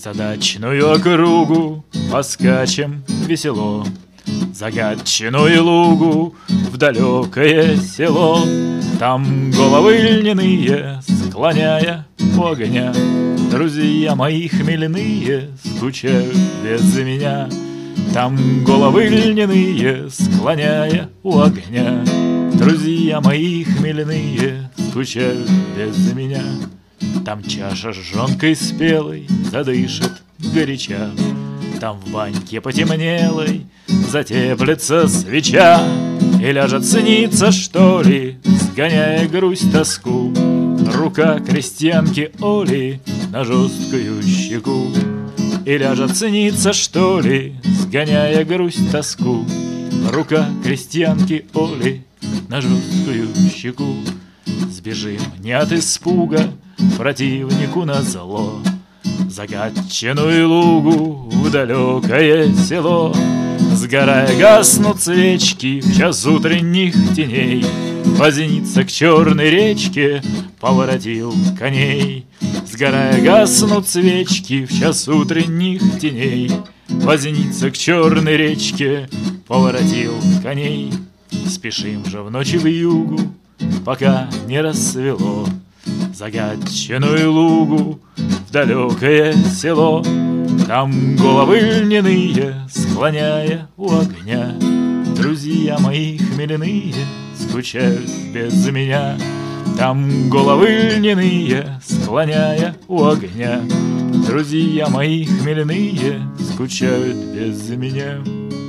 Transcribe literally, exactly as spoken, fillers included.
задачную округу поскачем весело, за гатчину и лугу в далекое село. Там головы льняные, склоняя у огня, друзья мои хмельные скучают без меня. Там головы льняные, склоняя у огня, друзья мои хмельные скучают без меня. Там чаша с жонкой спелой задышит горяча, там в баньке потемнелой затеплится свеча, и ляжет сниться, что ли, сгоняя грусть, тоску, рука крестьянки Оли на жесткую щеку. И ляжет сниться, что ли, сгоняя грусть, тоску, рука крестьянки Оли на жесткую щеку. Сбежим не от испуга противнику назло, за гатчину и лугу в далекое село. Сгорая гаснут свечки в час утренних теней, возница к черной речке поворотил коней. Сгорая гаснут свечки в час утренних теней, возница к черной речке поворотил коней. Спешим же в ночи в югу, пока не рассвело, за гатчину и лугу в далекое село. Там головы льняные, склоняя у огня, друзья мои хмельные скучают без меня. Там головы льняные, склоняя у огня, друзья мои хмельные скучают без меня.